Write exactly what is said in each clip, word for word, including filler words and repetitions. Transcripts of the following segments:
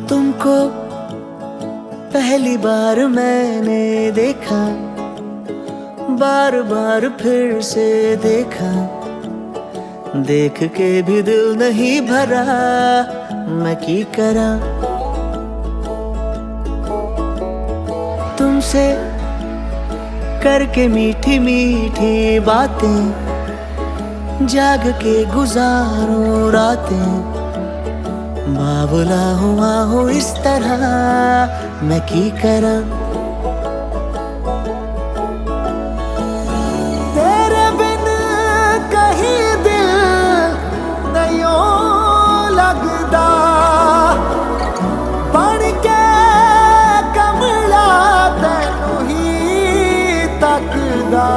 तुमको पहली बार मैंने देखा, बार बार फिर से देखा, देख के भी दिल नहीं भरा, मैं की करा। तुमसे करके मीठी मीठी बातें, जाग के गुजारूं रातें, बावला हुआ हूँ इस तरह, मैं की करा। तेरे बिन कहीं दिल नहीं लगदा, बन के कमला तैनू ही तकदा।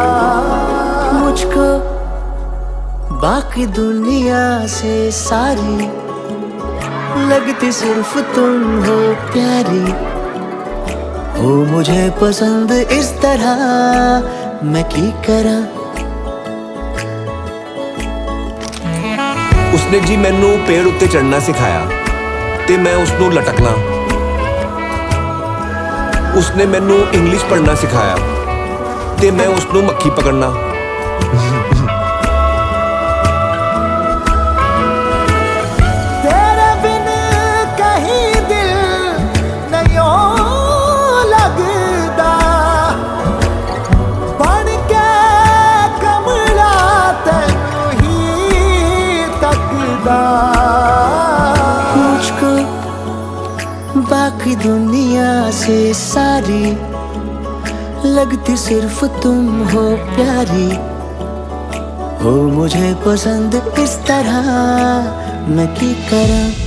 मुझको बाकी दुनिया से सारी लगती सिर्फ तुम हो प्यारी, हो मुझे पसंद इस तरह, मैं की करा। उसने जी मैनू पेड़ उत्ते चढ़ना सिखाया ते मैं उसनू लटकना। उसने मैनू इंग्लिश पढ़ना सिखाया ते मैं उसनू मक्खी पकड़ना। मुझको बाकी दुनिया से सारी लगती सिर्फ तुम हो प्यारी, हो मुझे पसंद इस तरह, मैं की करा।